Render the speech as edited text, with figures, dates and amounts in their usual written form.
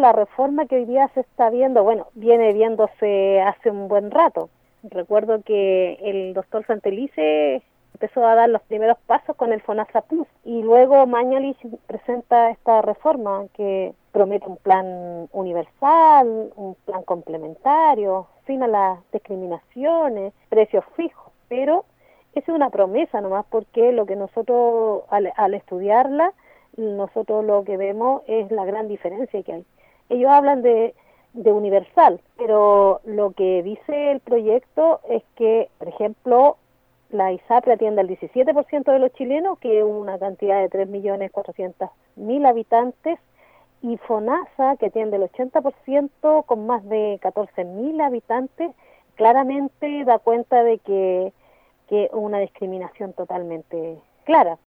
la reforma que hoy día se está viendo, bueno, viene viéndose hace un buen rato. Recuerdo que el doctor Santelice empezó a dar los primeros pasos con el FONASA Plus y luego Mañalich presenta esta reforma que promete un plan universal, un plan complementario, fin a las discriminaciones, precios fijos, pero esa es una promesa nomás, porque lo que nosotros al estudiarla, nosotros lo que vemos es la gran diferencia que hay. Ellos hablan de universal, pero lo que dice el proyecto es que, por ejemplo, la ISAPRE atiende al 17% de los chilenos, que es una cantidad de 3.400.000 habitantes, y FONASA, que atiende el 80% con más de 14.000 habitantes, claramente da cuenta de que una discriminación totalmente clara.